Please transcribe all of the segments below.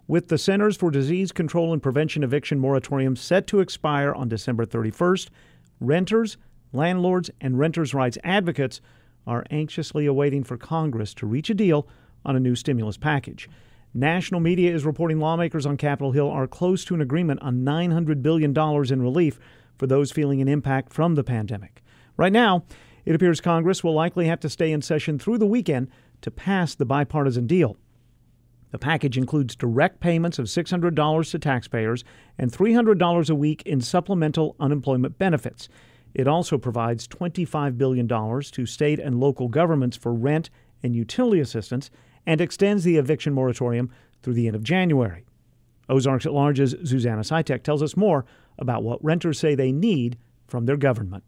With the Centers for Disease Control and Prevention eviction moratorium set to expire on December 31st, renters, landlords, and renters' rights advocates are anxiously awaiting for Congress to reach a deal on a new stimulus package. National media is reporting lawmakers on Capitol Hill are close to an agreement on $900 billion in relief for those feeling an impact from the pandemic. Right now, it appears Congress will likely have to stay in session through the weekend to pass the bipartisan deal. The package includes direct payments of $600 to taxpayers and $300 a week in supplemental unemployment benefits. It also provides $25 billion to state and local governments for rent and utility assistance and extends the eviction moratorium through the end of January. Ozarks at Large's Susanna Sitek tells us more about what renters say they need from their government.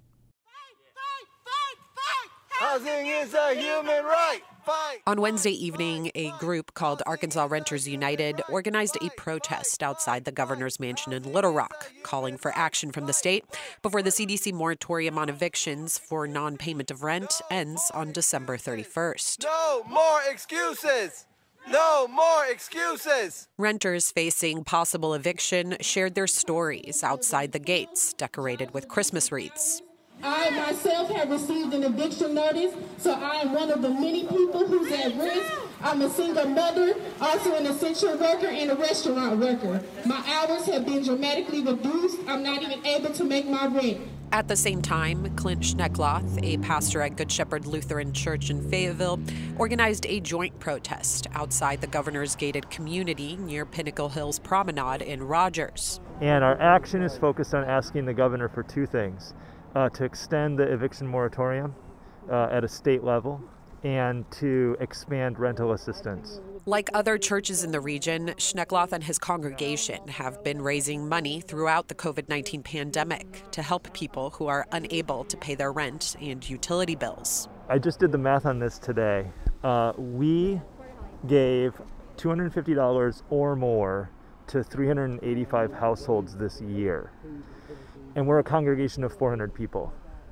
Housing is a human right. Fight. On Wednesday evening, a group called Arkansas Renters United organized a protest outside the governor's mansion in Little Rock, calling for action from the state before the CDC moratorium on evictions for non-payment of rent ends on December 31st. No more excuses! No more excuses! Renters facing possible eviction shared their stories outside the gates, decorated with Christmas wreaths. I myself have received an eviction notice, so I am one of the many people who's at risk. I'm a single mother, also an essential worker and a restaurant worker. My hours have been dramatically reduced. I'm not even able to make my rent. At the same time, Clint Schneckloth, a pastor at Good Shepherd Lutheran Church in Fayetteville, organized a joint protest outside the governor's gated community near Pinnacle Hills Promenade in Rogers. And our action is focused on asking the governor for two things. To extend the eviction moratorium at a state level and to expand rental assistance. Like other churches in the region, Schneckloth and his congregation have been raising money throughout the COVID-19 pandemic to help people who are unable to pay their rent and utility bills. I just did the math on this today. We gave $250 or more to 385 households this year. And we're a congregation of 400 people.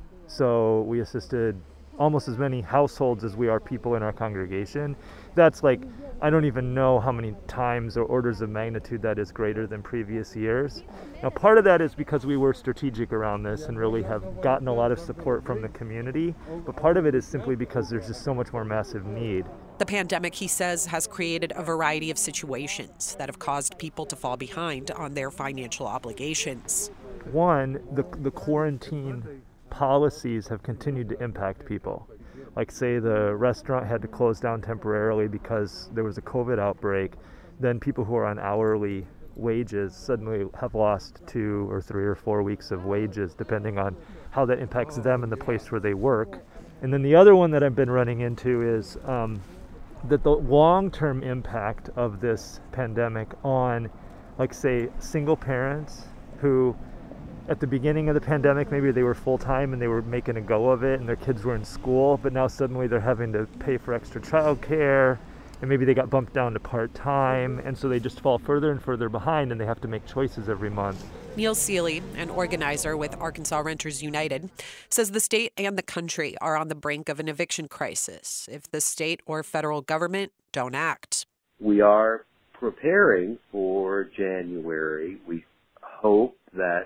So we assisted almost as many households as we are people in our congregation. That's like, I don't even know how many times or orders of magnitude that is greater than previous years. Now, part of that is because we were strategic around this and really have gotten a lot of support from the community. But part of it is simply because there's just so much more massive need. The pandemic, he says, has created a variety of situations that have caused people to fall behind on their financial obligations. One, the quarantine policies have continued to impact people. Like, say, the restaurant had to close down temporarily because there was a COVID outbreak. Then people who are on hourly wages suddenly have lost 2 or 3 or 4 weeks of wages, depending on how that impacts them and the place where they work. And then the other one that I've been running into is that the long-term impact of this pandemic on, like, say, single parents who at the beginning of the pandemic, maybe they were full-time and they were making a go of it and their kids were in school, but now suddenly they're having to pay for extra childcare and maybe they got bumped down to part-time, and so they just fall further and further behind and they have to make choices every month. Neil Seeley, an organizer with Arkansas Renters United, says the state and the country are on the brink of an eviction crisis if the state or federal government don't act. We are preparing for January. We hope that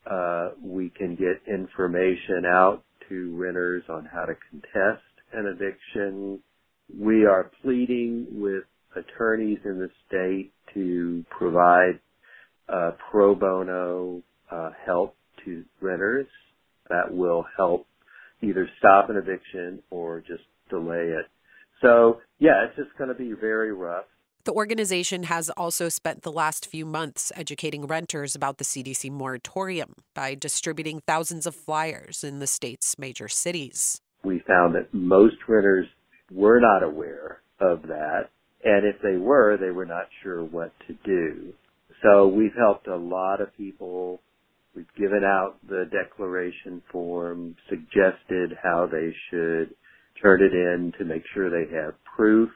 we can get information out to renters on how to contest an eviction. We are pleading with attorneys in the state to provide pro bono help to renters that will help either stop an eviction or just delay it. So, yeah, it's just going to be very rough. The organization has also spent the last few months educating renters about the CDC moratorium by distributing thousands of flyers in the state's major cities. We found that most renters were not aware of that, and if they were not sure what to do. So we've helped a lot of people. We've given out the declaration form, suggested how they should turn it in to make sure they have proof.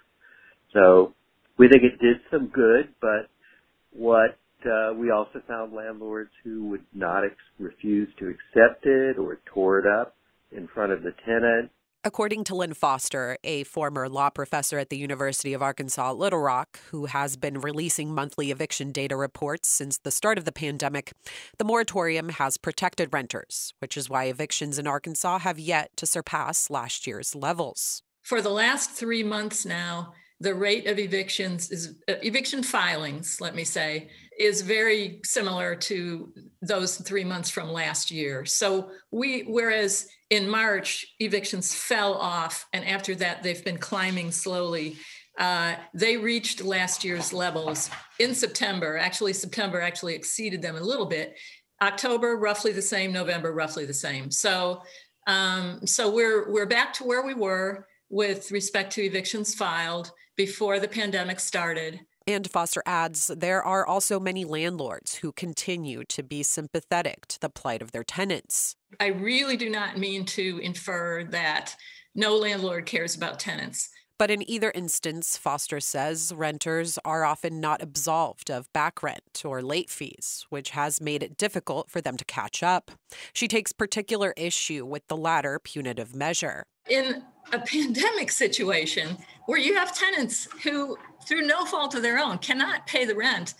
So we think it did some good, but what we also found landlords who would not refuse to accept it or tore it up in front of the tenant. According to Lynn Foster, a former law professor at the University of Arkansas at Little Rock, who has been releasing monthly eviction data reports since the start of the pandemic, the moratorium has protected renters, which is why evictions in Arkansas have yet to surpass last year's levels. For the last 3 months now, the rate of eviction filings, let me say, is very similar to those 3 months from last year. So whereas in March, evictions fell off, and after that, they've been climbing slowly. They reached last year's levels in September. September actually exceeded them a little bit. October, roughly the same. November, roughly the same. So we're back to where we were with respect to evictions filed before the pandemic started. And Foster adds there are also many landlords who continue to be sympathetic to the plight of their tenants. I really do not mean to infer that no landlord cares about tenants. But in either instance, Foster says renters are often not absolved of back rent or late fees, which has made it difficult for them to catch up. She takes particular issue with the latter punitive measure. In a pandemic situation where you have tenants who, through no fault of their own, cannot pay the rent,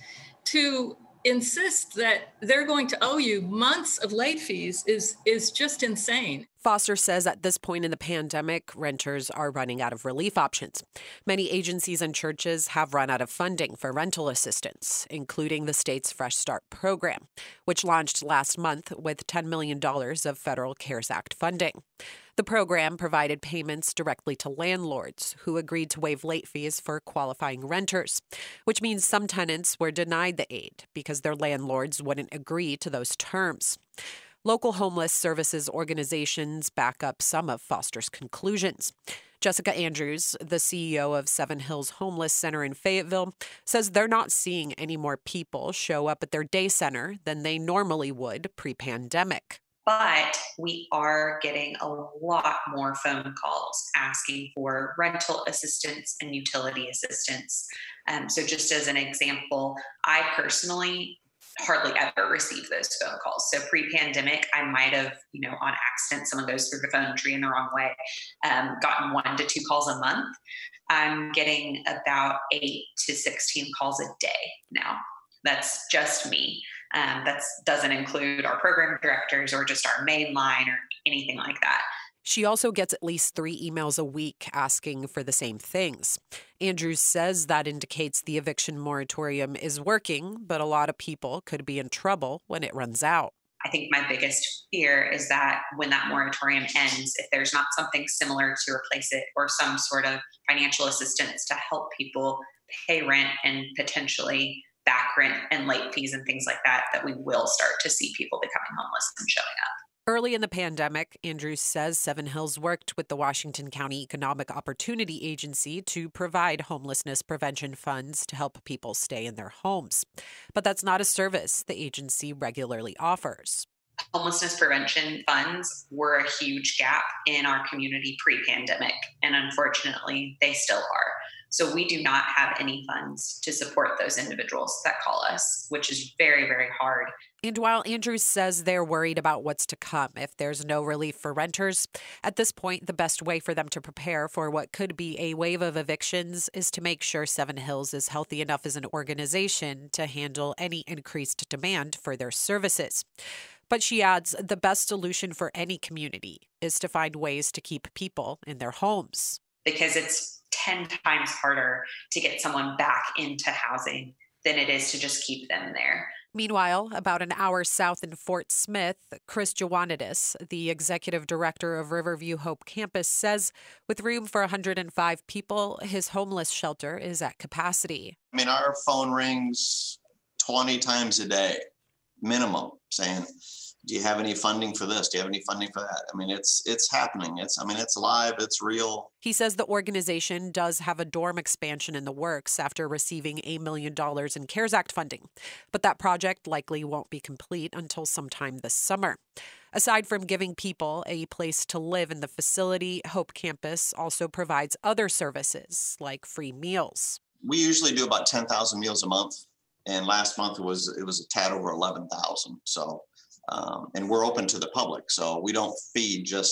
to insist that they're going to owe you months of late fees is just insane. Foster says at this point in the pandemic, renters are running out of relief options. Many agencies and churches have run out of funding for rental assistance, including the state's Fresh Start program, which launched last month with $10 million of federal CARES Act funding. The program provided payments directly to landlords who agreed to waive late fees for qualifying renters, which means some tenants were denied the aid because their landlords wouldn't agree to those terms. Local homeless services organizations back up some of Foster's conclusions. Jessica Andrews, the CEO of Seven Hills Homeless Center in Fayetteville, says they're not seeing any more people show up at their day center than they normally would pre-pandemic. But we are getting a lot more phone calls asking for rental assistance and utility assistance. So just as an example, I personally hardly ever receive those phone calls. So pre-pandemic, I might have, on accident, someone goes through the phone tree in the wrong way, gotten 1 to 2 calls a month. I'm getting about 8 to 16 calls a day now. That's just me. That doesn't include our program directors or just our main line or anything like that. She also gets at least 3 emails a week asking for the same things. Andrews says that indicates the eviction moratorium is working, but a lot of people could be in trouble when it runs out. I think my biggest fear is that when that moratorium ends, if there's not something similar to replace it or some sort of financial assistance to help people pay rent and potentially back rent and late fees and things like that, that we will start to see people becoming homeless and showing up. Early in the pandemic, Andrews says Seven Hills worked with the Washington County Economic Opportunity Agency to provide homelessness prevention funds to help people stay in their homes. But that's not a service the agency regularly offers. Homelessness prevention funds were a huge gap in our community pre-pandemic, and unfortunately, they still are. So we do not have any funds to support those individuals that call us, which is very, very hard. And while Andrews says they're worried about what's to come if there's no relief for renters, at this point, the best way for them to prepare for what could be a wave of evictions is to make sure Seven Hills is healthy enough as an organization to handle any increased demand for their services. But she adds the best solution for any community is to find ways to keep people in their homes. Because it's 10 times harder to get someone back into housing than it is to just keep them there. Meanwhile, about an hour south in Fort Smith, Chris Joannidis, the executive director of Riverview Hope Campus, says with room for 105 people, his homeless shelter is at capacity. Our phone rings 20 times a day, minimum, saying, do you have any funding for this? Do you have any funding for that? It's happening. It's live. It's real. He says the organization does have a dorm expansion in the works after receiving $1 million in CARES Act funding. But that project likely won't be complete until sometime this summer. Aside from giving people a place to live in the facility, Hope Campus also provides other services like free meals. We usually do about 10,000 meals a month. And last month it was a tad over 11,000. So, and we're open to the public. So we don't feed just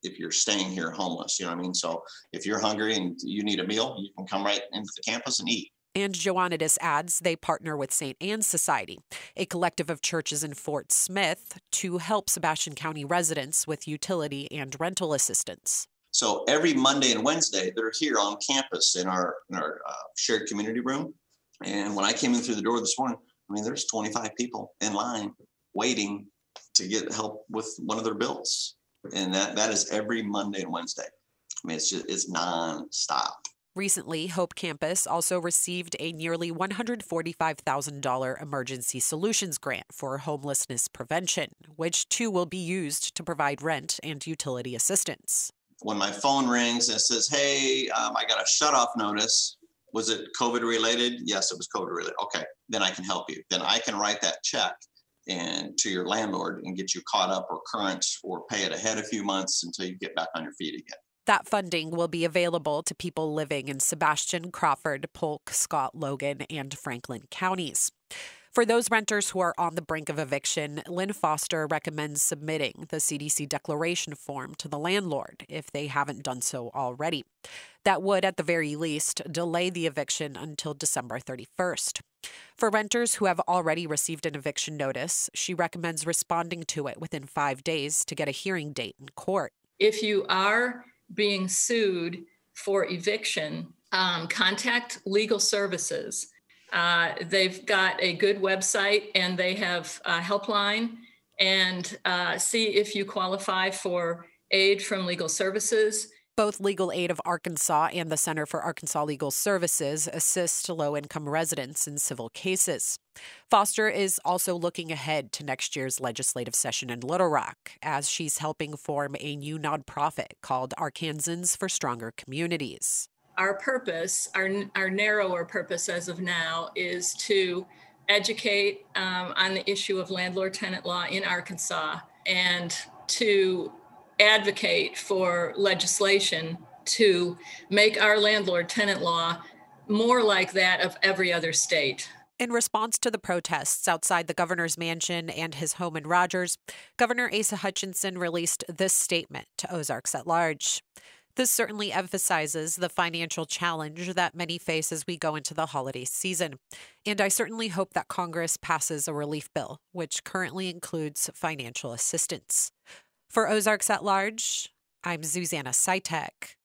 if you're staying here homeless. You know what I mean? So if you're hungry and you need a meal, you can come right into the campus and eat. And Joannidis adds they partner with St. Anne's Society, a collective of churches in Fort Smith, to help Sebastian County residents with utility and rental assistance. So every Monday and Wednesday, they're here on campus in our shared community room. And when I came in through the door this morning, I mean, there's 25 people in line waiting to get help with one of their bills. And that is every Monday and Wednesday. I mean, it's nonstop. Recently, Hope Campus also received a nearly $145,000 emergency solutions grant for homelessness prevention, which too will be used to provide rent and utility assistance. When my phone rings and it says, hey, I got a shutoff notice. Was it COVID related? Yes, it was COVID related. Okay, then I can help you. Then I can write that check and to your landlord and get you caught up or current or pay it ahead a few months until you get back on your feet again. That funding will be available to people living in Sebastian, Crawford, Polk, Scott, Logan, and Franklin counties. For those renters who are on the brink of eviction, Lynn Foster recommends submitting the CDC declaration form to the landlord if they haven't done so already. That would, at the very least, delay the eviction until December 31st. For renters who have already received an eviction notice, she recommends responding to it within 5 days to get a hearing date in court. If you are being sued for eviction, contact Legal Services. They've got a good website and they have a helpline, and see if you qualify for aid from Legal Services. Both Legal Aid of Arkansas and the Center for Arkansas Legal Services assist low-income residents in civil cases. Foster is also looking ahead to next year's legislative session in Little Rock, as she's helping form a new nonprofit called Arkansans for Stronger Communities. Our purpose, our narrower purpose as of now, is to educate on the issue of landlord-tenant law in Arkansas and to advocate for legislation to make our landlord-tenant law more like that of every other state. In response to the protests outside the governor's mansion and his home in Rogers, Governor Asa Hutchinson released this statement to Ozarks at Large. This certainly emphasizes the financial challenge that many face as we go into the holiday season. And I certainly hope that Congress passes a relief bill, which currently includes financial assistance. For Ozarks at Large, I'm Zuzanna Sitek.